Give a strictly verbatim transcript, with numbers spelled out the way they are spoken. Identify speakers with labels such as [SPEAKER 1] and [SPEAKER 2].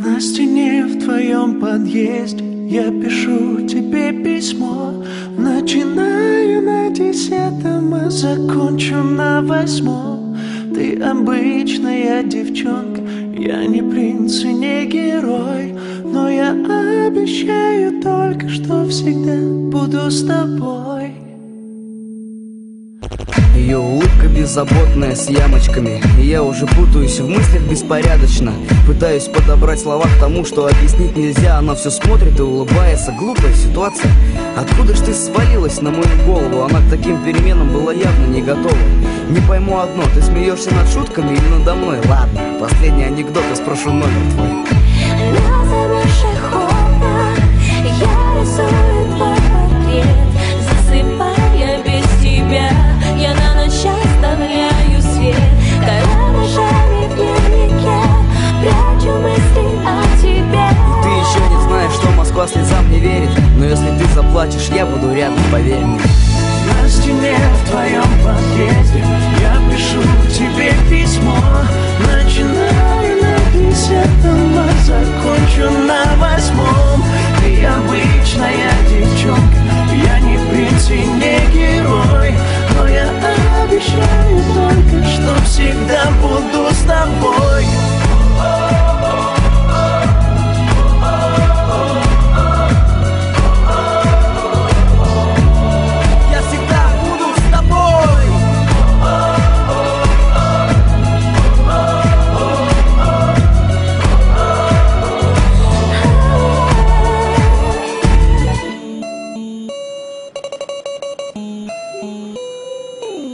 [SPEAKER 1] На стене в твоем подъезде я пишу тебе письмо. Начинаю на десятом, а закончу на восьмом. Ты обычная девчонка, я не принц и не герой, но я обещаю только, что всегда буду с тобой.
[SPEAKER 2] Ее улыбка беззаботная, с ямочками, и я уже путаюсь в мыслях беспорядочно. Пытаюсь подобрать слова к тому, что объяснить нельзя. Она все смотрит и улыбается, глупая ситуация. Откуда ж ты свалилась на мою голову? Она к таким переменам была явно не готова. Не пойму одно, ты смеешься над шутками или надо мной? Ладно, последний анекдот, я спрошу номер твой.
[SPEAKER 3] На замерзших окнах я рисую твой портрет. Засыпая без тебя, я на ночь оставляю свет. Карандашами в дневнике прячу мысли о тебе.
[SPEAKER 2] Ты еще не знаешь, что Москва слезам не верит, но если ты заплачешь, я буду рядом, поверь мне.
[SPEAKER 1] На стене в твоем подъезде я пишу тебе письмо. Начинаю на десятом, а закончу на восьмом. Ты обычная девчонка, я не принц и не герой, но я обещаю только, что всегда буду с тобой.